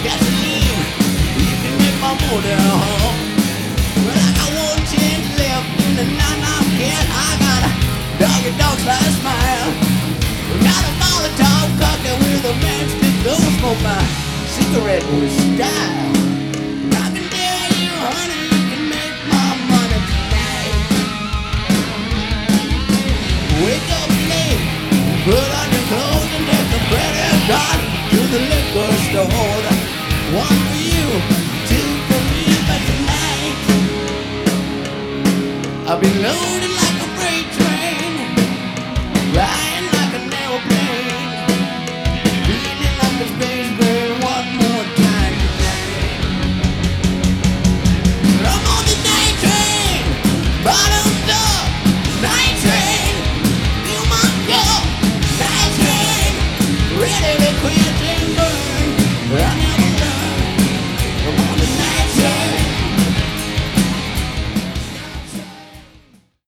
gasoline. You can make my motor home. Well, I got one chance left in the night. I got a dog slash smile. Got a Molotov cocktail with a matchstick. Don't smoke my cigarette with style. I can tell you, honey, you can make my money tonight. Wake up late, put on your clothes and take the credit card to the liquor store. One for you, two for me, but tonight I'll be loading